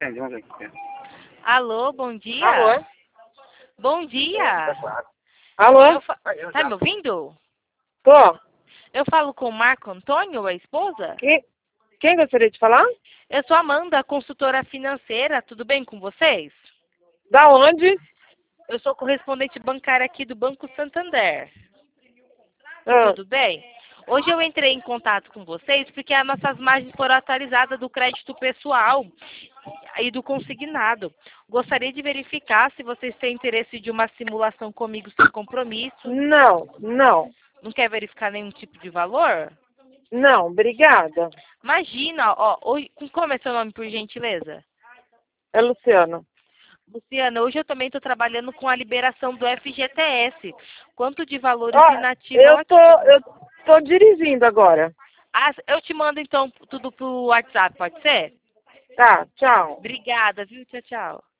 Alô, bom dia. Alô? Bom dia. Alô? Tá me ouvindo? Tô. Eu falo com o Marco Antônio, a esposa? Quem gostaria de falar? Eu sou Amanda, consultora financeira. Tudo bem com vocês? Da onde? Eu sou correspondente bancária aqui do Banco Santander. Ah, Tudo bem? Hoje eu entrei em contato com vocês porque as nossas margens foram atualizadas do crédito pessoal e do consignado. Gostaria de verificar se vocês têm interesse de uma simulação comigo sem compromisso. não. Não quer verificar nenhum tipo de valor? Não, obrigada. Imagina, ó, hoje, como é seu nome, por gentileza? É Luciano. Luciana, hoje eu também estou trabalhando com a liberação do FGTS. Quanto de valores Ó, inativos eu tô, ativos? eu tô dirigindo agora. Ah, eu te mando então tudo pro WhatsApp, pode ser? Tá, tchau. Obrigada, viu? Tchau, tchau.